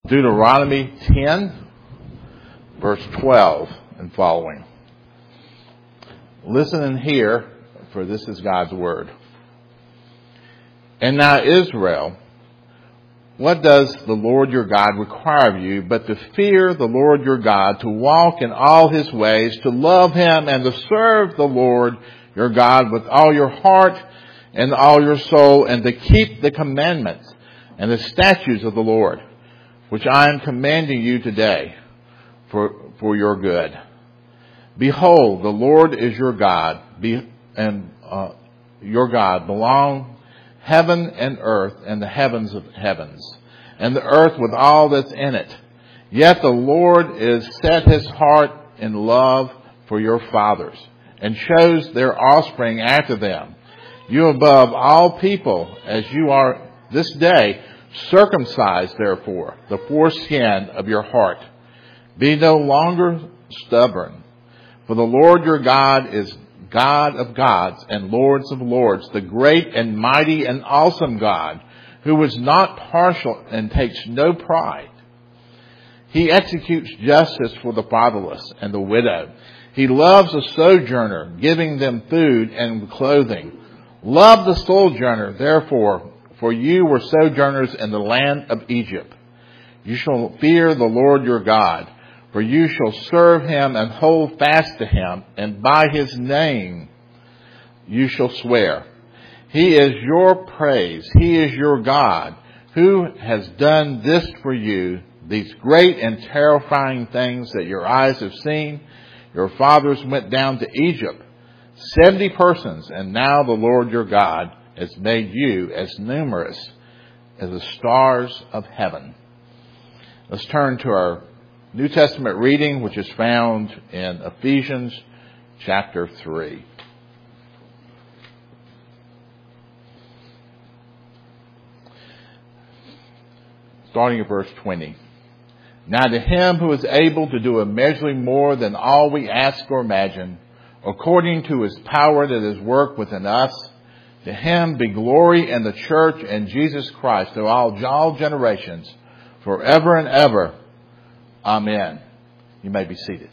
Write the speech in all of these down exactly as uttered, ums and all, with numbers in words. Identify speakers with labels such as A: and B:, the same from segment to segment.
A: Deuteronomy ten, verse twelve and following. Listen and hear, for this is God's word. And now, Israel, what does the Lord your God require of you but to fear the Lord your God, to walk in all his ways, to love him, and to serve the Lord your God with all your heart and all your soul, and to keep the commandments and the statutes of the Lord, which I am commanding you today for, for your good. Behold, the Lord is your God, be, and uh, your God belong heaven and earth and the heavens of heavens, and the earth with all that's in it. Yet the Lord is set his heart in love for your fathers, and chose their offspring after them. You above all people, as you are this day, circumcised therefore the foreskin of your heart. Be no longer stubborn, for the Lord your God is God of gods and Lords of lords, the great and mighty and awesome God, who is not partial and takes no pride. He executes justice for the fatherless and the widow. He loves the sojourner, giving them food and clothing. Love the sojourner, therefore, for you were sojourners in the land of Egypt. You shall fear the Lord your God, for you shall serve him and hold fast to him, and by his name you shall swear. He is your praise. He is your God, who has done this for you, these great and terrifying things that your eyes have seen. Your fathers went down to Egypt, seventy persons, and now the Lord your God has made you as numerous as the stars of heaven. Let's turn to our New Testament reading, which is found in Ephesians chapter three. Starting at verse twenty. Now to him who is able to do immeasurably more than all we ask or imagine, according to his power that is worked within us, to him be glory in the church and Jesus Christ to all, all generations, forever and ever. Amen. You may be seated.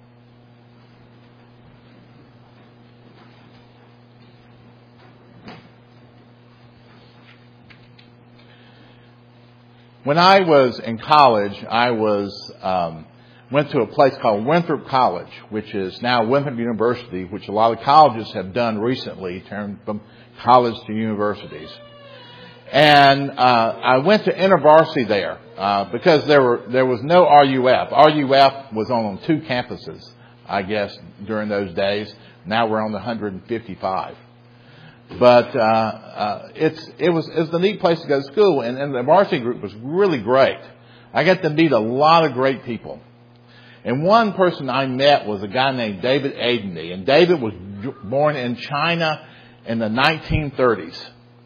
A: When I was in college, I was um, went to a place called Winthrop College, which is now Winthrop University, which a lot of colleges have done recently, turned from college to universities. And uh, I went to InterVarsity there uh, because there were there was no R U F. R U F was on two campuses, I guess, during those days. Now we're on the one hundred fifty-five. But uh, uh, it's it was it was a neat place to go to school, and, and the varsity group was really great. I got to meet a lot of great people. And one person I met was a guy named David Adeney, and David was born in China in the nineteen thirties.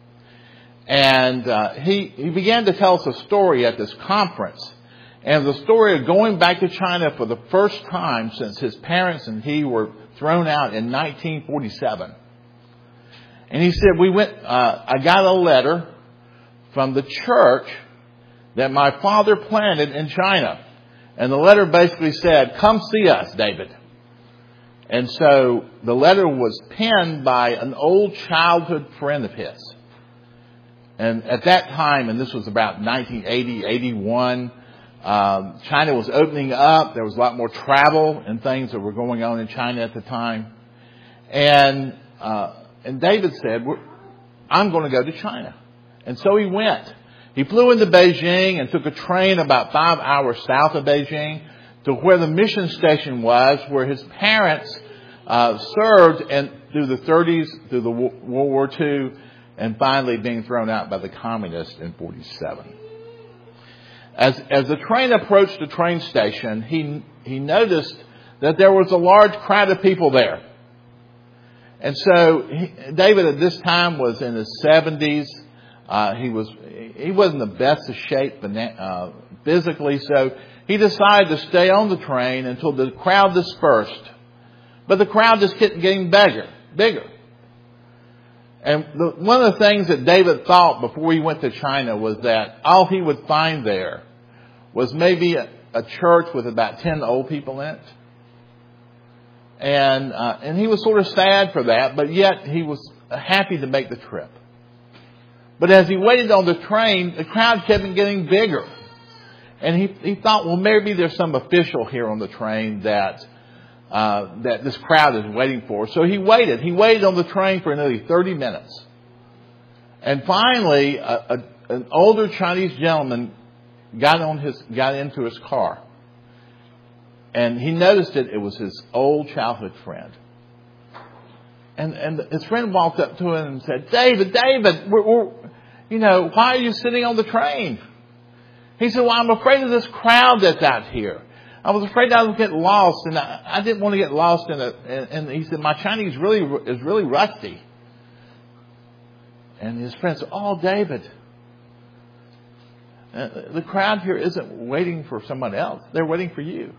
A: And uh, he, he began to tell us a story at this conference. And the story of going back to China for the first time since his parents and he were thrown out in nineteen forty-seven. And he said, we went, uh, I got a letter from the church that my father planted in China. And the letter basically said, come see us, David. And so the letter was penned by an old childhood friend of his. And at that time, and this was about nineteen eighty, eighty-one, um, China was opening up. There was a lot more travel and things that were going on in China at the time. And uh, and David said, I'm going to go to China. And so he went. He flew into Beijing and took a train about five hours south of Beijing to where the mission station was, where his parents uh, served and through the thirties, through the World War Two, and finally being thrown out by the communists in forty-seven. As as the train approached the train station, he he noticed that there was a large crowd of people there. And so he, David at this time was in his seventies. Uh, he was he wasn't the best of shape uh, physically, so he decided to stay on the train until the crowd dispersed. But the crowd just kept getting bigger, bigger. And the, one of the things that David thought before he went to China was that all he would find there was maybe a, a church with about ten old people in it. And, uh, and he was sort of sad for that, but yet he was happy to make the trip. But as he waited on the train, the crowd kept getting bigger. And he, he thought, well, maybe there's some official here on the train that, uh, that this crowd is waiting for. So he waited. He waited on the train for nearly thirty minutes. And finally, a, a, an older Chinese gentleman got on his, got into his car. And he noticed that it was his old childhood friend. And, and his friend walked up to him and said, David, David, we're, we're, you know, why are you sitting on the train? He said, well, I'm afraid of this crowd that's out here. I was afraid I would get lost, and I, I didn't want to get lost in it. And, and he said, my Chinese really is really rusty. And his friend said, oh, David, uh, the crowd here isn't waiting for someone else. They're waiting for you.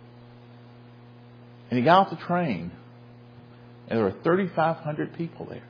A: And he got off the train, and there were thirty-five hundred people there.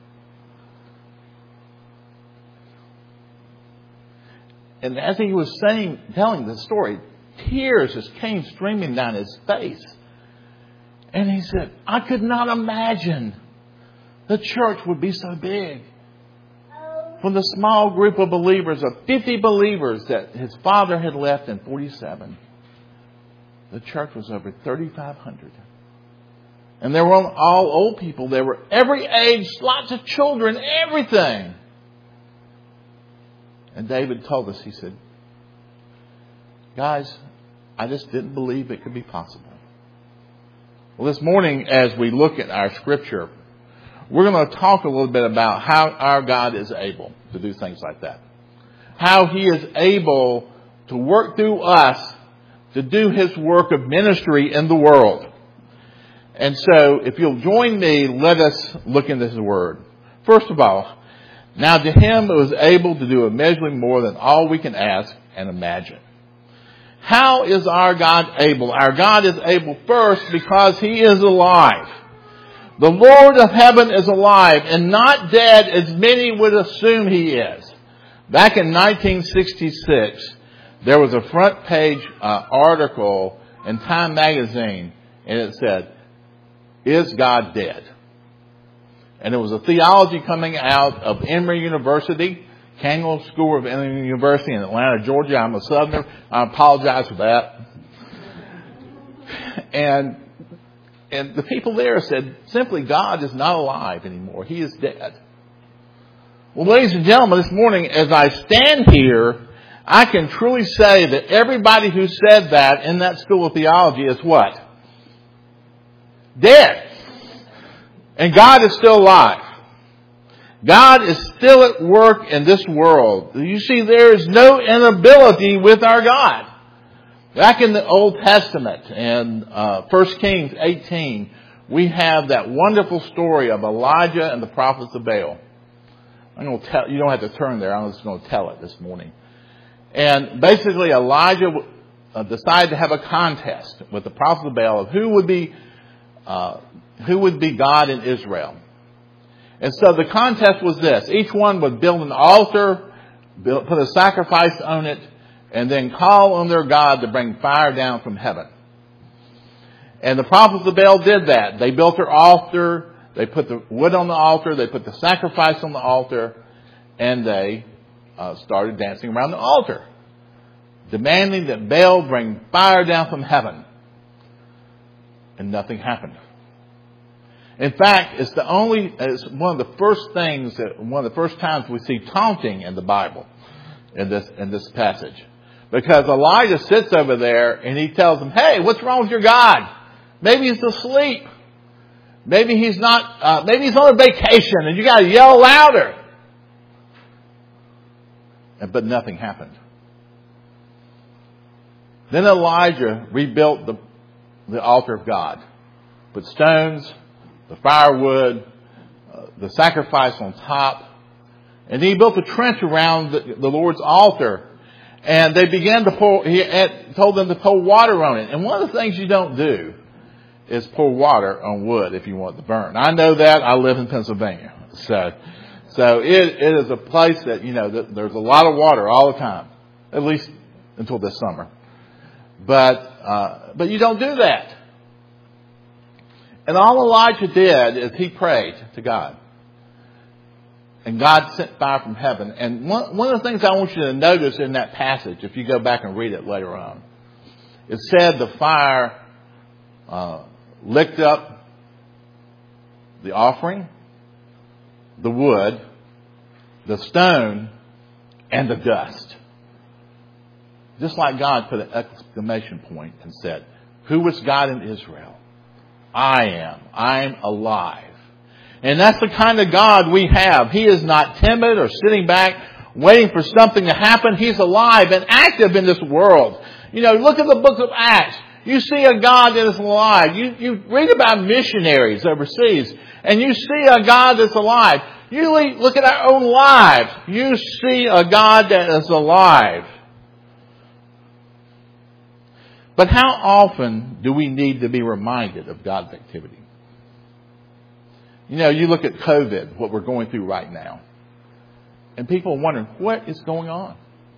A: And as he was saying, telling the story, tears just came streaming down his face. And he said, I could not imagine the church would be so big. From the small group of believers, of fifty believers that his father had left in forty-seven, the church was over thirty-five hundred. And there were all old people. There were every age, lots of children, everything. And David told us, he said, guys, I just didn't believe it could be possible. Well, this morning, as we look at our scripture, we're going to talk a little bit about how our God is able to do things like that. How He is able to work through us to do His work of ministry in the world. And so, if you'll join me, let us look into His Word. First of all, now to Him who is able to do immeasurably more than all we can ask and imagine. How is our God able? Our God is able first because He is alive. The Lord of heaven is alive and not dead as many would assume He is. Back in nineteen sixty-six, there was a front page uh, article in Time magazine, and it said, is God dead? And it was a theology coming out of Emory University, Candler School of Emory University in Atlanta, Georgia. I'm a Southerner. I apologize for that. And and the people there said, simply, God is not alive anymore. He is dead. Well, ladies and gentlemen, this morning, as I stand here, I can truly say that everybody who said that in that school of theology is what? Dead. And God is still alive. God is still at work in this world. You see, there is no inability with our God. Back in the Old Testament, in uh, First Kings eighteen, we have that wonderful story of Elijah and the prophets of Baal. I'm going to tell, you don't have to turn there. I'm just going to tell it this morning. And basically, Elijah uh, decided to have a contest with the prophets of Baal of who would be uh, who would be God in Israel. And so the contest was this. Each one would build an altar, build, put a sacrifice on it, and then call on their God to bring fire down from heaven. And the prophets of Baal did that. They built their altar, they put the wood on the altar, they put the sacrifice on the altar, and they uh, started dancing around the altar, demanding that Baal bring fire down from heaven. And nothing happened. In fact, it's the only, it's one of the first things, that one of the first times we see taunting in the Bible, in this, in this passage. Because Elijah sits over there and he tells them, hey, what's wrong with your God? Maybe he's asleep. Maybe he's not, uh, maybe he's on a vacation and you got to yell louder. But nothing happened. Then Elijah rebuilt the, the altar of God. Put stones, the firewood, uh, the sacrifice on top. And he built a trench around the, the Lord's altar. And they began to pour, he had, told them to pour water on it. And one of the things you don't do is pour water on wood if you want it to burn. I know that. I live in Pennsylvania. So, so it, it is a place that, you know, that there's a lot of water all the time. At least until this summer. But, uh, but you don't do that. And all Elijah did is he prayed to God. And God sent fire from heaven. And one, one of the things I want you to notice in that passage, if you go back and read it later on, it said the fire uh, licked up the offering, the wood, the stone, and the dust. Just like God put an exclamation point and said, who is God in Israel? I am. I'm alive. And that's the kind of God we have. He is not timid or sitting back waiting for something to happen. He's alive and active in this world. You know, look at the book of Acts. You see a God that is alive. You, you read about missionaries overseas, and you see a God that's alive. You look at our own lives. You see a God that is alive. But how often do we need to be reminded of God's activity? You know, you look at COVID, what we're going through right now, and people are wondering, what is going on?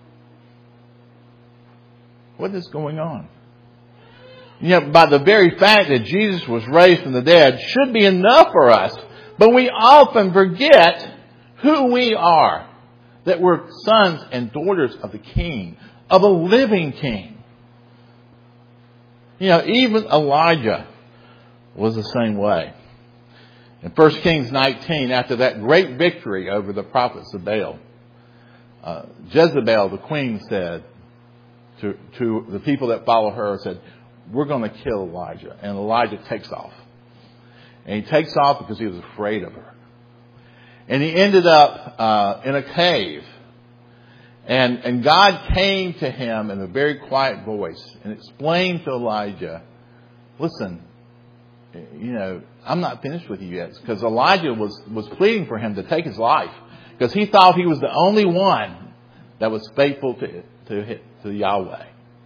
A: What is going on? You know, by the very fact that Jesus was raised from the dead should be enough for us. But we often forget who we are. That we're sons and daughters of the King, of a living King. You know, even Elijah was the same way. In First Kings nineteen, after that great victory over the prophets of Baal, uh, Jezebel, the queen, said to, to the people that follow her, said, we're going to kill Elijah. And Elijah takes off. And he takes off because he was afraid of her. And he ended up uh, in a cave. And, and God came to him in a very quiet voice and explained to Elijah, listen, you know, I'm not finished with you yet. Because Elijah was, was pleading for him to take his life. Because he thought he was the only one that was faithful to, to, to Yahweh.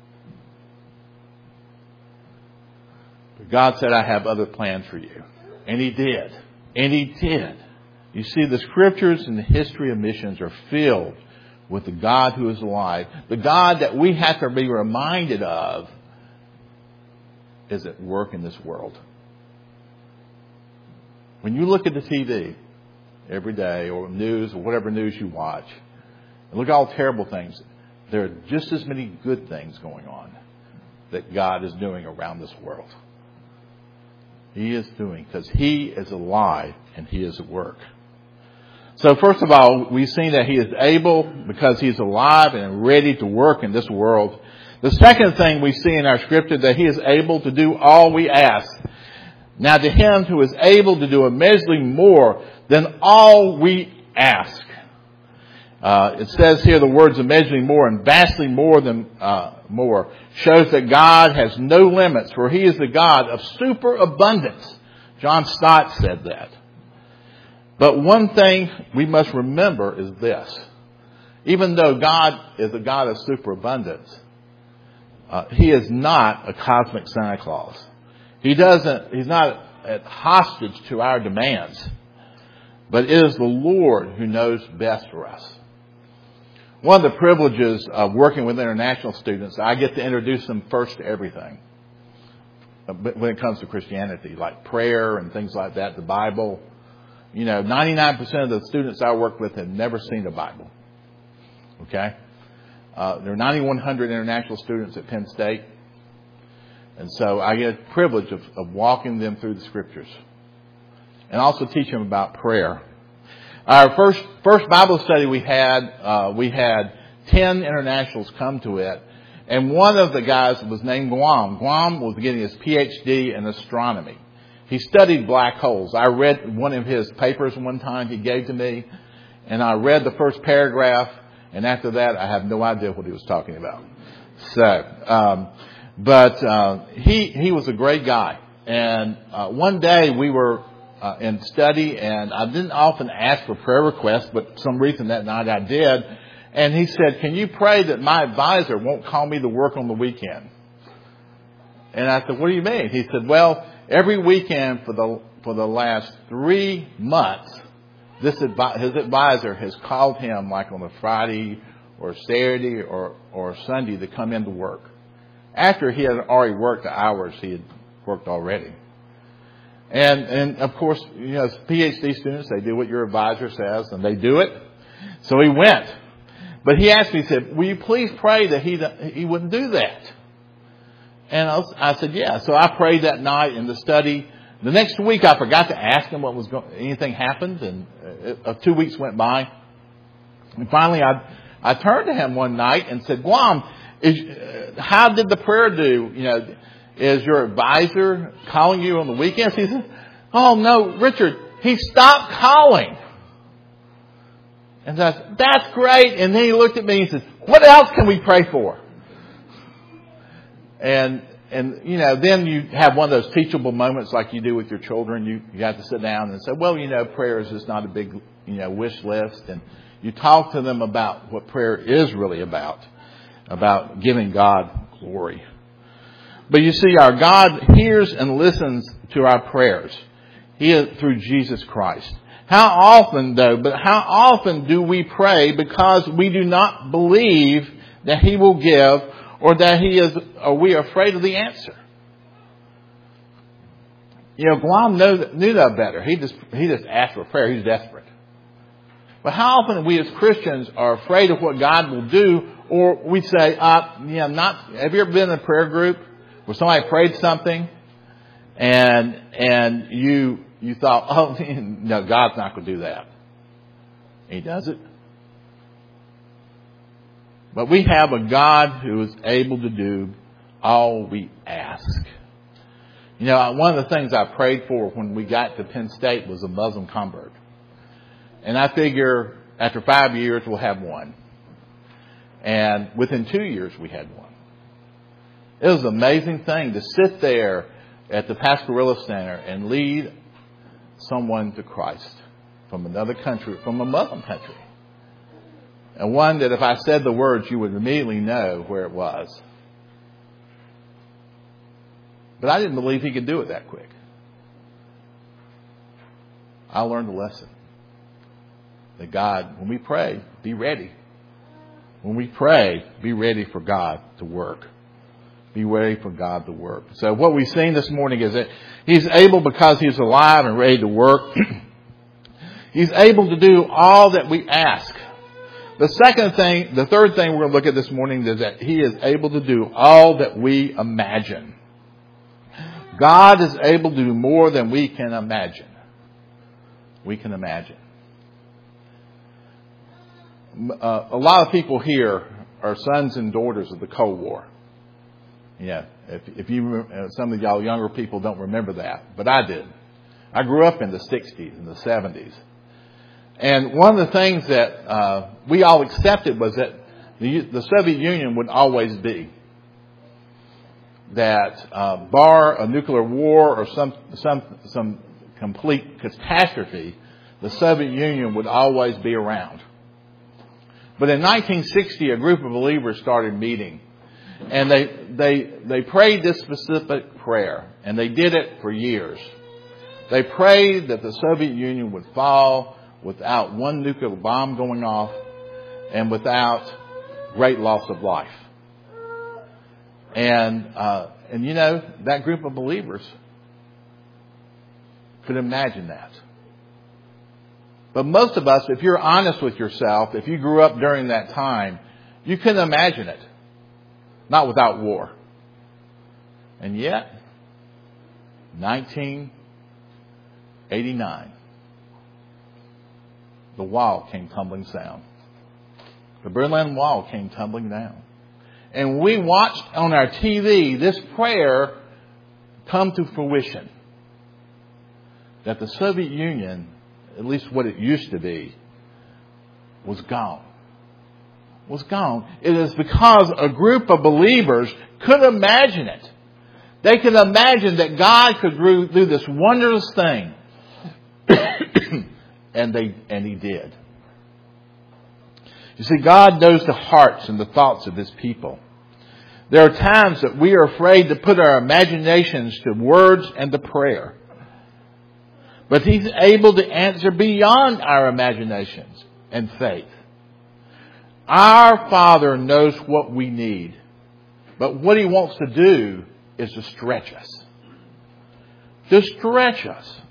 A: But God said, I have other plans for you. And he did. And he did. You see, the scriptures and the history of missions are filled with the God who is alive. The God that we have to be reminded of is at work in this world. When you look at the T V every day or news or whatever news you watch, and look at all terrible things, there are just as many good things going on that God is doing around this world. He is doing because He is alive and He is at work. So first of all, we've seen that He is able because He's alive and ready to work in this world. The second thing we see in our scripture that He is able to do all we ask. Now to Him who is able to do immeasurably more than all we ask. Uh, it says here the words immeasurably more and vastly more than uh, more shows that God has no limits, for He is the God of superabundance. John Stott said that. But one thing we must remember is this. Even though God is a God of superabundance, uh, He is not a cosmic Santa Claus. He doesn't, He's not at hostage to our demands. But it is the Lord who knows best for us. One of the privileges of working with international students, I get to introduce them first to everything. When it comes to Christianity, like prayer and things like that, the Bible. You know, ninety-nine percent of the students I work with have never seen a Bible. Okay? Uh, there are ninety-one hundred international students at Penn State. And so I get a privilege of, of walking them through the scriptures. And also teach them about prayer. Our first first Bible study we had, uh, we had ten internationals come to it. And one of the guys was named Guam. Guam was getting his P H D in astronomy. He studied black holes. I read one of his papers one time he gave to me. And I read the first paragraph. And after that, I have no idea what he was talking about. So, um, but uh, he he was a great guy. And uh, one day we were uh, in study, and I didn't often ask for prayer requests, but for some reason that night I did. And he said, can you pray that my advisor won't call me to work on the weekend? And I said, what do you mean? He said, well, every weekend for the for the last three months, this advi- his advisor has called him like on a Friday or Saturday or, or Sunday to come into work. After he had already worked the hours he had worked already. And, and of course, you know, as PhD students, they do what your advisor says, and they do it. So he went. But he asked me, he said, will you please pray that he, he wouldn't do that? And I, was, I said, yeah. So I prayed that night in the study. The next week, I forgot to ask him what was going, anything happened, and uh, two weeks went by. And finally, I, I turned to him one night and said, Guam, is, uh, how did the prayer do? You know, is your advisor calling you on the weekends? He said, oh no, Richard, he stopped calling. And I said, that's great. And then he looked at me and said, what else can we pray for? And, and, you know, then you have one of those teachable moments like you do with your children. You, you have to sit down and say, well, you know, prayer is just not a big, you know, wish list. And you talk to them about what prayer is really about, about giving God glory. But you see, our God hears and listens to our prayers. He is through Jesus Christ. How often, though, but how often do we pray because we do not believe that He will give, or that He is, or we are afraid of the answer? You know, Guam knew, knew that better. He just, he just asked for prayer. He's desperate. But how often we as Christians are afraid of what God will do, or we say, uh, you know, not, have you ever been in a prayer group where somebody prayed something and, and you, you thought, oh, no, God's not going to do that. He does it. But we have a God who is able to do all we ask. You know, one of the things I prayed for when we got to Penn State was a Muslim convert. And I figure after five years we'll have one. And within two years we had one. It was an amazing thing to sit there at the Pasquarilla Center and lead someone to Christ from another country, from a Muslim country. And one that if I said the words, you would immediately know where it was. But I didn't believe he could do it that quick. I learned a lesson. That God, when we pray, be ready. When we pray, be ready for God to work. Be ready for God to work. So what we've seen this morning is that He's able because He's alive and ready to work. He's able to do all that we ask. The second thing, the third thing we're going to look at this morning is that He is able to do all that we imagine. God is able to do more than we can imagine. We can imagine. Uh, a lot of people here are sons and daughters of the Cold War. Yeah, if, if you, some of y'all younger people don't remember that, but I did. I grew up in the sixties and the seventies. And one of the things that uh, we all accepted was that the, the Soviet Union would always be. That uh, bar a nuclear war or some some some complete catastrophe, the Soviet Union would always be around. But in nineteen sixty, a group of believers started meeting. And they, they, they prayed this specific prayer. And they did it for years. They prayed that the Soviet Union would fall without one nuclear bomb going off and without great loss of life. And, uh, and you know, that group of believers could imagine that. But most of us, if you're honest with yourself, if you grew up during that time, you couldn't imagine it. Not without war. And yet, nineteen eighty-nine, the wall came tumbling down. The Berlin Wall came tumbling down. And we watched on our T V this prayer come to fruition. That the Soviet Union, at least what it used to be, was gone. Was gone. It is because a group of believers could imagine it. They could imagine that God could do this wondrous thing. and they, and He did. You see, God knows the hearts and the thoughts of His people. There are times that we are afraid to put our imaginations to words and to prayer. But He's able to answer beyond our imaginations and faith. Our Father knows what we need. But what He wants to do is to stretch us. To stretch us.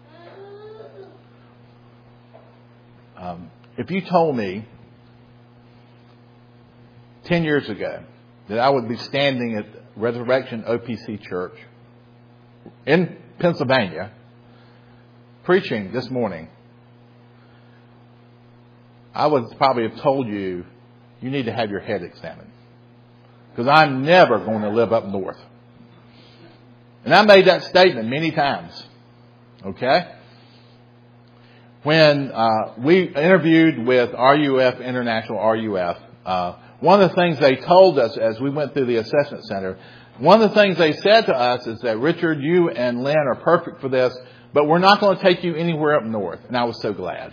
A: Um, if you told me ten years ago that I would be standing at Resurrection O P C Church in Pennsylvania preaching this morning, I would probably have told you, you need to have your head examined. Because I'm never going to live up north. And I made that statement many times. Okay? When uh, we interviewed with R U F, International R U F, uh, one of the things they told us as we went through the assessment center, one of the things they said to us is that, Richard, you and Lynn are perfect for this, but we're not going to take you anywhere up north. And I was so glad.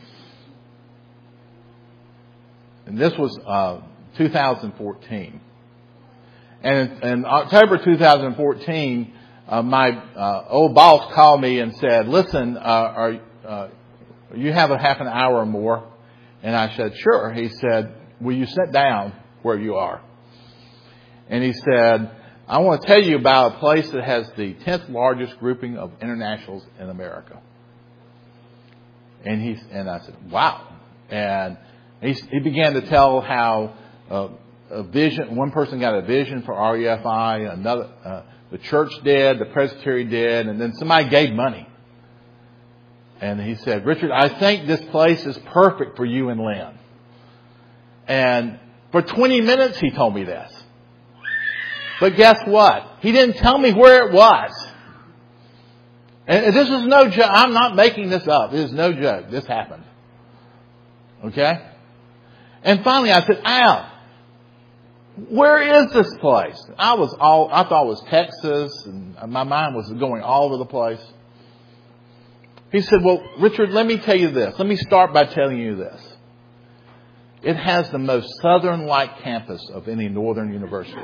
A: And this was uh, two thousand fourteen. And in, in October two thousand fourteen, uh, my uh, old boss called me and said, listen, uh, are uh, you have a half an hour or more? And I said, sure. He said, will you sit down where you are? And he said, I want to tell you about a place that has the tenth largest grouping of internationals in America. And he and I said, wow. And he, he began to tell how uh, a vision, one person got a vision for R U F I, another, uh, the church did, the presbytery did, and then somebody gave money. And he said, Richard, I think this place is perfect for you and Lynn. And for twenty minutes he told me this. But guess what? He didn't tell me where it was. And this is no joke. I'm not making this up. This is no joke. This happened. Okay? And finally I said, Al, where is this place? I was all, I thought it was Texas, and my mind was going all over the place. He said, well, Richard, let me tell you this. Let me start by telling you this. It has the most southern-like campus of any northern university.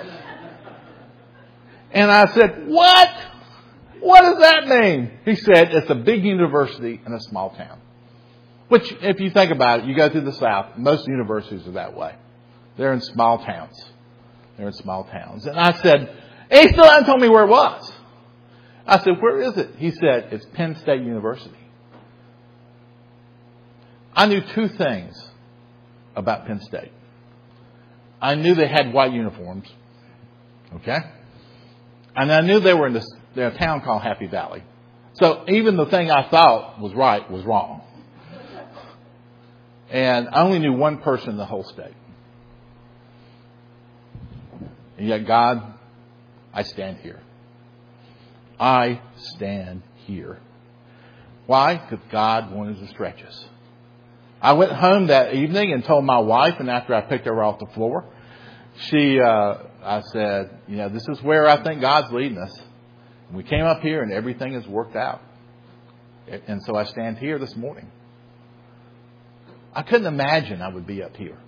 A: And I said, what? What does that mean? He said, it's a big university in a small town. Which, if you think about it, you go through the South, most universities are that way. They're in small towns. They're in small towns. And I said, and he still hasn't told me where it was. I said, where is it? He said, it's Penn State University. I knew two things about Penn State. I knew they had white uniforms. Okay? And I knew they were in this, a town called Happy Valley. So even the thing I thought was right was wrong. And I only knew one person in the whole state. And yet, God, I stand here. I stand here. Why? Because God wanted to stretch us. I went home that evening and told my wife, and after I picked her off the floor, she, uh, I said, you know, this is where I think God's leading us. And we came up here and everything has worked out. And so I stand here this morning. I couldn't imagine I would be up here.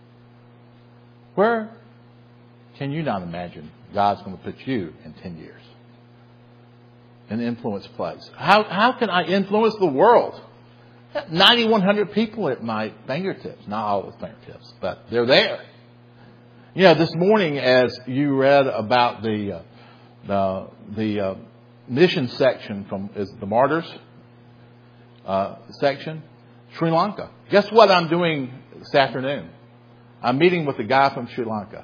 A: Where can you not imagine God's going to put you in ten years? An influence place. How, how can I influence the world? nine thousand one hundred people at my fingertips. Not all the fingertips, but they're there. You know, this morning as you read about the uh, the, the uh, mission section from is the Martyrs uh, section, Sri Lanka. Guess what I'm doing this afternoon? I'm meeting with a guy from Sri Lanka.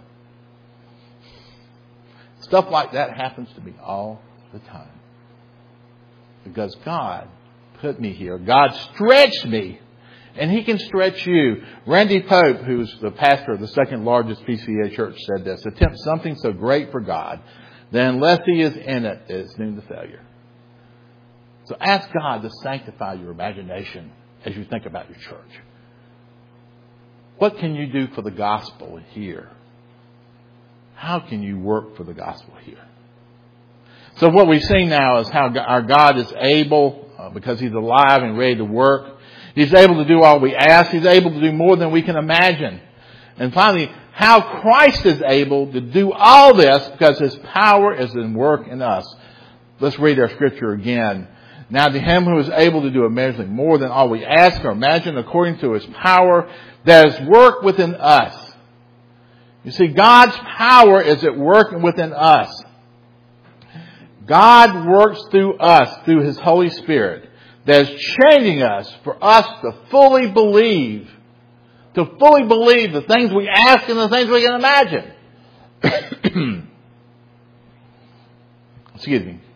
A: Stuff like that happens to me all the time. Because God put me here. God stretched me. And He can stretch you. Randy Pope, who's the pastor of the second largest P C A church, said this. Attempt something so great for God, that unless He is in it, it is doomed to failure. So ask God to sanctify your imagination as you think about your church. What can you do for the gospel here? How can you work for the gospel here? So what we've seen now is how our God is able, uh, because He's alive and ready to work. He's able to do all we ask. He's able to do more than we can imagine. And finally, how Christ is able to do all this because His power is in work in us. Let's read our scripture again. Now to him who is able to do immeasurably more than all we ask or imagine, according to his power that is work within us. You see, God's power is at work within us. God works through us, through his Holy Spirit, that is changing us for us to fully believe, to fully believe the things we ask and the things we can imagine. Excuse me.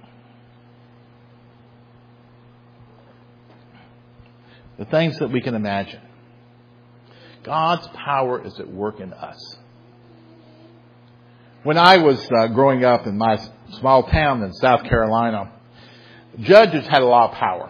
A: The things that we can imagine. God's power is at work in us. When I was uh, growing up in my small town in South Carolina, judges had a lot of power.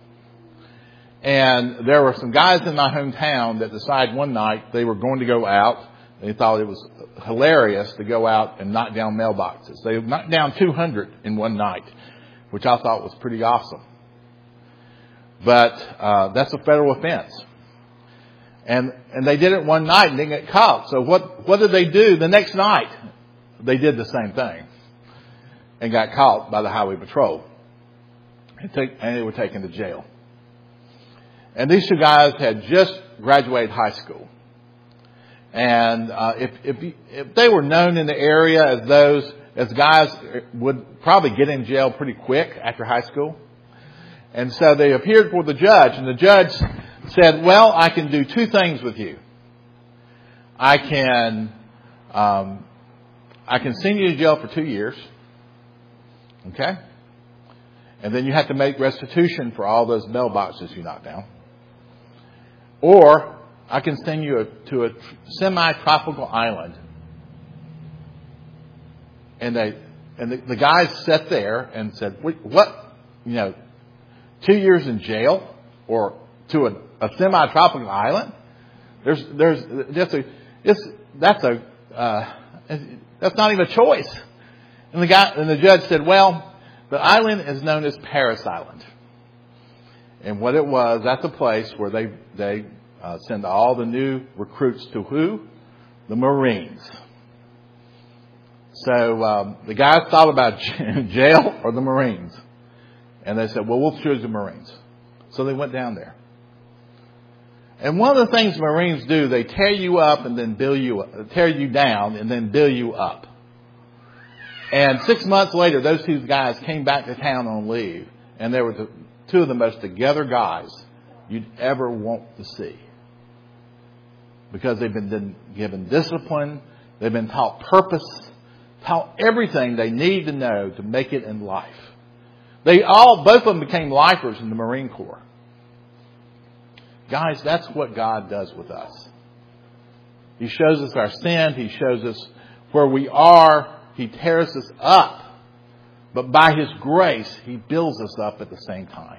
A: And there were some guys in my hometown that decided one night they were going to go out. They thought it was hilarious to go out and knock down mailboxes. They knocked down two hundred in one night, which I thought was pretty awesome. But uh, that's a federal offense. And and they did it one night and didn't get caught. So what, what did they do the next night? They did the same thing and got caught by the highway patrol. And, take, and they were taken to jail. And these two guys had just graduated high school. And uh, if, if, if they were known in the area as those, as guys would probably get in jail pretty quick after high school. And so they appeared before the judge, and the judge said, well, I can do two things with you. I can, um, I can send you to jail for two years. Okay? And then you have to make restitution for all those mailboxes you knocked down. Or I can send you a, to a semi-tropical island. And they, and the, the guys sat there and said, what, you know, two years in jail or to a, a semi-tropical island? There's, there's, that's a, it's, that's a, uh, that's not even a choice. And the guy, and the judge said, well, the island is known as Paris Island. And what it was, that's a place where they, they, uh, send all the new recruits to who? The Marines. So, um, the guys thought about jail or the Marines. And they said, well, we'll choose the Marines. So they went down there. And one of the things Marines do, they tear you up and then build you up, tear you down and then build you up. And six months later, those two guys came back to town on leave. And they were the, two of the most together guys you'd ever want to see. Because they've been given discipline. They've been taught purpose. Taught everything they need to know to make it in life. They all, both of them became lifers in the Marine Corps. Guys, that's what God does with us. He shows us our sin. He shows us where we are. He tears us up. But by His grace, He builds us up at the same time.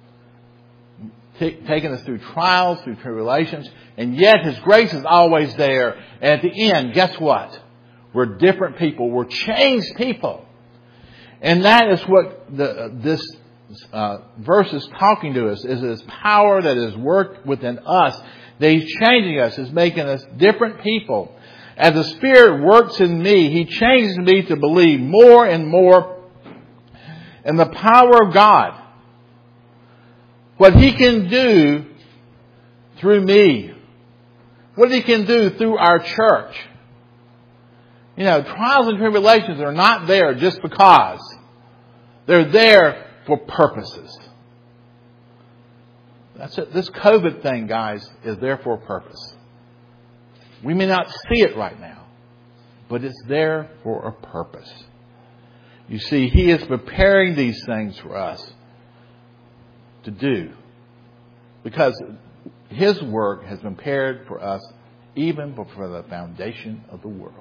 A: T- taking us through trials, through tribulations. And yet His grace is always there. And at the end, guess what? We're different people. We're changed people. And that is what the, this uh, verse is talking to us, is His power that is worked within us. That He's changing us, is making us different people. As the Spirit works in me, He changes me to believe more and more in the power of God. What He can do through me. What He can do through our church. You know, trials and tribulations are not there just because. They're there for purposes. That's it. This COVID thing, guys, is there for a purpose. We may not see it right now, but it's there for a purpose. You see, He is preparing these things for us to do. Because His work has been prepared for us even before the foundation of the world.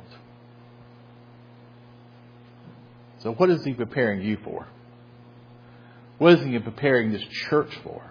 A: So what is He preparing you for? What is He preparing this church for?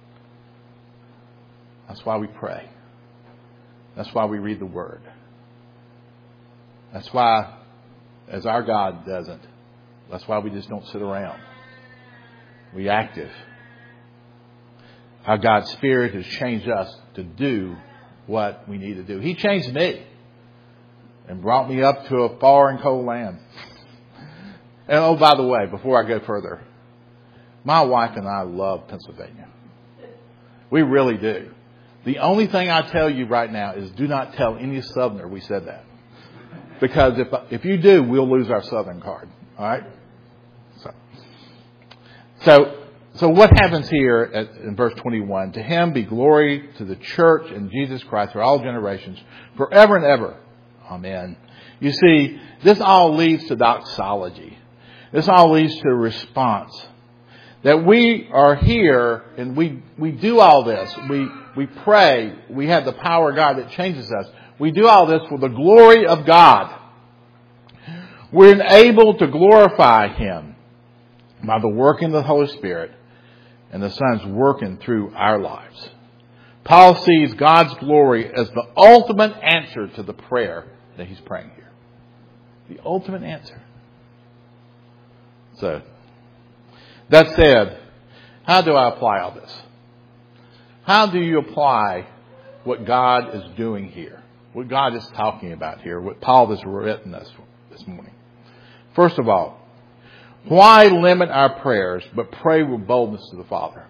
A: That's why we pray. That's why we read the Word. That's why, as our God doesn't, that's why we just don't sit around. We active. How God's Spirit has changed us to do what we need to do. He changed me and brought me up to a far and cold land. And oh, by the way, before I go further, My wife and I love Pennsylvania. We really do. The only thing I tell you right now is do not tell any Southerner we said that. Because if if you do, we'll lose our Southern card. All right? So, so, so what happens here at, in verse twenty-one? To him be glory to the church and Jesus Christ for all generations, forever and ever. Amen. You see, this all leads to doxology. This all leads to a response. That we are here and we, we do all this. We, we pray. We have the power of God that changes us. We do all this for the glory of God. We're enabled to glorify Him by the working of the Holy Spirit and the Son's working through our lives. Paul sees God's glory as the ultimate answer to the prayer that he's praying here. The ultimate answer. So, that said, how do I apply all this? How do you apply what God is doing here? What God is talking about here? What Paul has written us this morning? First of all, why limit our prayers but pray with boldness to the Father?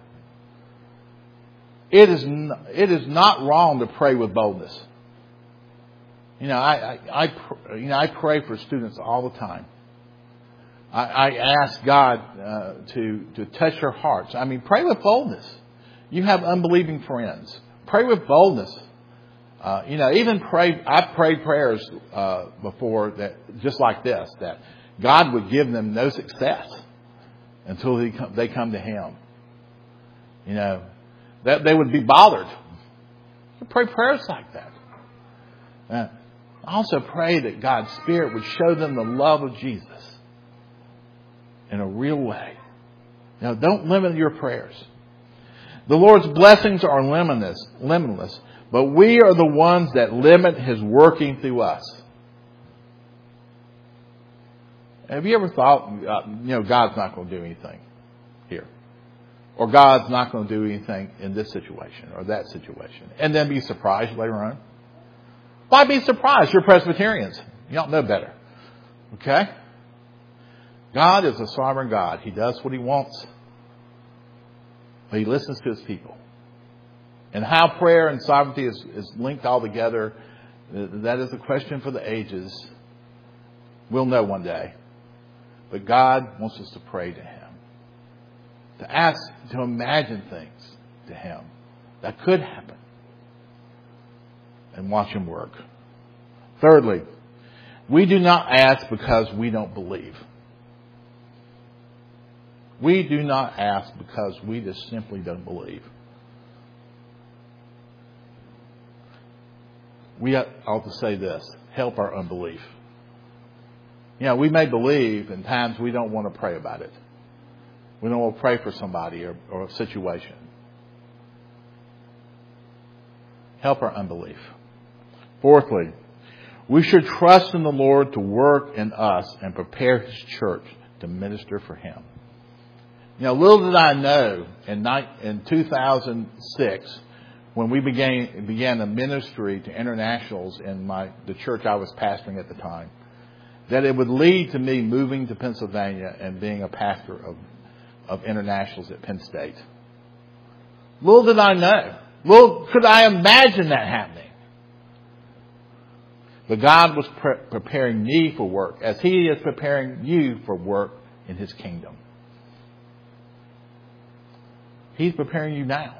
A: It is not, it is not wrong to pray with boldness. You know, I, I, I you know I pray for students all the time. I, I ask God uh, to to touch their hearts. I mean, pray with boldness. You have unbelieving friends. Pray with boldness. Uh, you know, even pray. I've prayed prayers uh, before that, just like this, that God would give them no success until he come, they come to Him. You know, that they would be bothered. You pray prayers like that. Uh, I also pray that God's Spirit would show them the love of Jesus in a real way. Now, don't limit your prayers. The Lord's blessings are limitless, limitless, but we are the ones that limit His working through us. Have you ever thought, uh, you know, God's not going to do anything here? Or God's not going to do anything in this situation or that situation. And then be surprised later on? Why be surprised? You're Presbyterians. You don't know better. Okay? God is a sovereign God. He does what He wants. But He listens to His people. And how prayer and sovereignty is, is linked all together, that is a question for the ages. We'll know one day. But God wants us to pray to Him. To ask, to imagine things to Him that could happen. And watch Him work. Thirdly, we do not ask because we don't believe. We do not ask because we just simply don't believe. We ought to say this, help our unbelief. You know, we may believe in times we don't want to pray about it. We don't want to pray for somebody or, or a situation. Help our unbelief. Fourthly, we should trust in the Lord to work in us and prepare His church to minister for Him. You know, little did I know in, in two thousand six, when we began began a ministry to internationals in my the church I was pastoring at the time, that it would lead to me moving to Pennsylvania and being a pastor of, of internationals at Penn State. Little did I know. Little could I imagine that happening. But God was pre- preparing me for work as He is preparing you for work in His kingdom. He's preparing you now.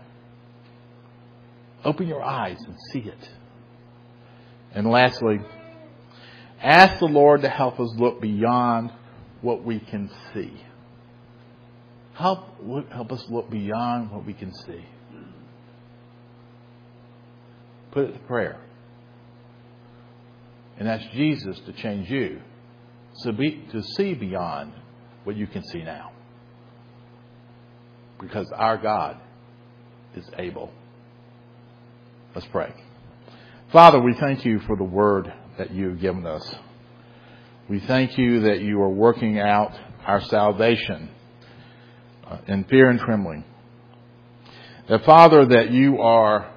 A: Open your eyes and see it. And lastly, ask the Lord to help us look beyond what we can see. Help, help us look beyond what we can see. Put it to prayer. And ask Jesus to change you to, be, to see beyond what you can see now. Because our God is able. Let's pray. Father, we thank You for the word that You've given us. We thank You that You are working out our salvation uh, in fear and trembling. That, Father, that You are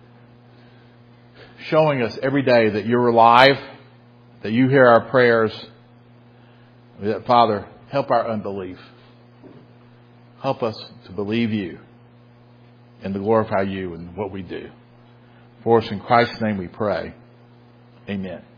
A: showing us every day that You're alive, that You hear our prayers. That, Father, help our unbelief. Help us to believe you and to glorify you in what we do. For us in Christ's name we pray. Amen.